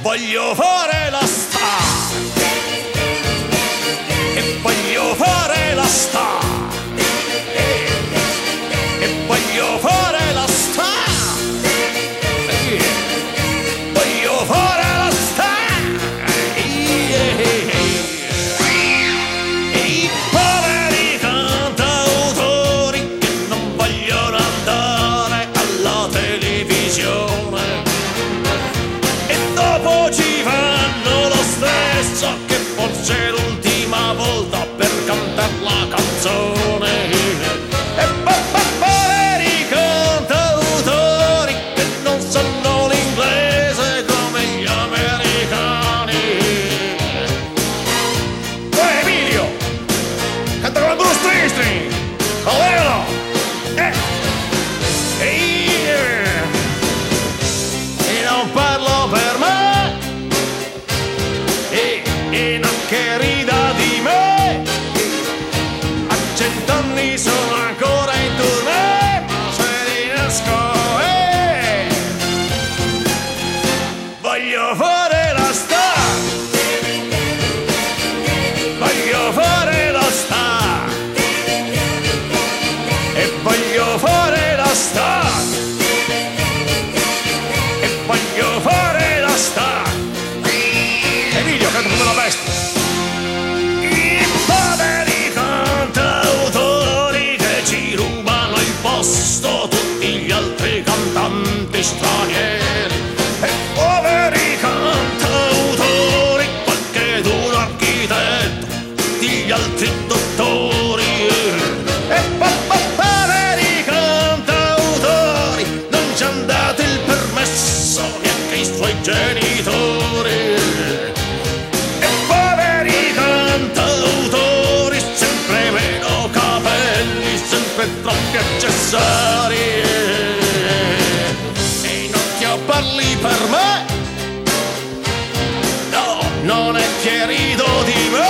voglio fare la star, e voglio fare la star, e voglio fare la star, voglio fare la star, e i poveri cantautori che non vogliono andare alla televisione e dopo ci fanno lo stesso, che forse è l'ultima volta per cantare la canzone. E poveri cantautori che non sanno l'inglese come gli americani. Emilio, canta come Bruce Springsteen, ovvero e non parlo per me, e non che rida di me, a 100 anni sono ancora in tournée, ma se riesco voglio fare la star, voglio fare la star, e voglio fare la star, e voglio fare la star. Emilio, canta come una bestia. I poveri cantautori che ci rubano il posto, tutti gli altri cantanti stranieri. E poveri cantautori, qualcheduno architetto, tutti gli altri dottori. E poveri cantautori, non ci han dato il permesso neanche i suoi genitori. E poveri cantautori, sempre meno capelli, sempre troppi accessori. E non ti parli per me, no, non è che rido di me.